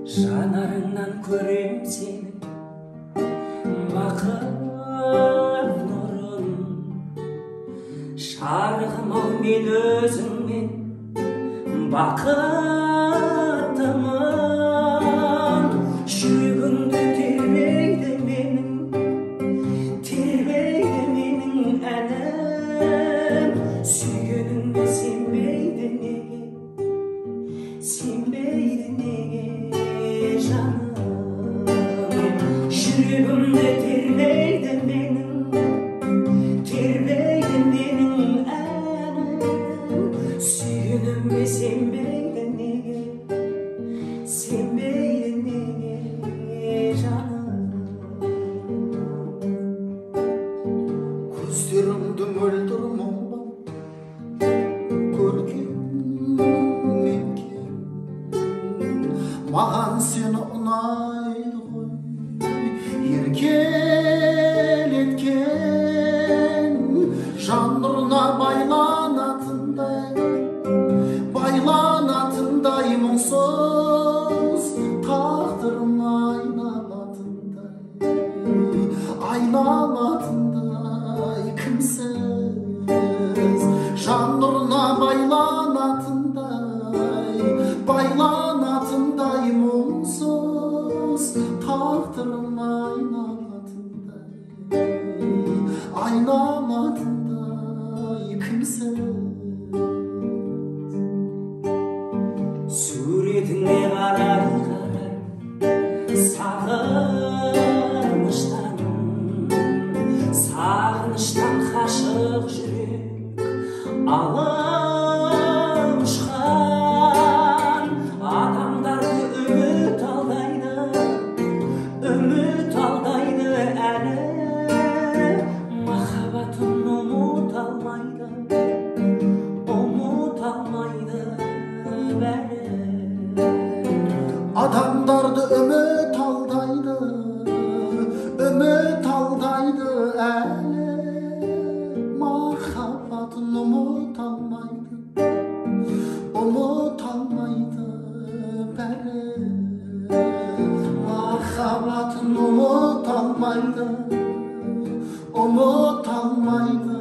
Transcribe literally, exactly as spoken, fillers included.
Жанарыңнан көрем сені бақыт нұрын, шарығым ау мен өзіңмен бақыттымын. Жүрегімді тербейді менің, тербейді менің әнім. Сүйгеніңе сенбейді неге, сенбейді неге жаным. Жүрегімді тербейді менің, тербейді менің әнім. Сүйгеніңе сенбейді неге, сенбейді неге жаным. Көздеріңді мөлдір мұңлы көрген маған сені ұнайды ғой, еркелеткен жан нұрына байланатындай, байланатындай мұңсыз тағдырым айналатындай, айналатындай кімсіз жан нұрына байланатындай, байланатындай мұңсыз тағдырым айналатындай, айналатындай кімсіз. Суретіңе қарай қарай сағыныштан, сағыныштан қашық жүрек алып ұшқан. Адамдарды үміт алдайды, үміт алдайды әлі. Махаббатын ұмыт алмайды, ұмыт алмайды бәрі. Адамдарды үміт алдайды, үміт алдайды әлі. Махаббатын ұмыт алмайды, ұмыт алмайды бәрі. Махаббатын ұмыт алмайды, ұмыт алмайды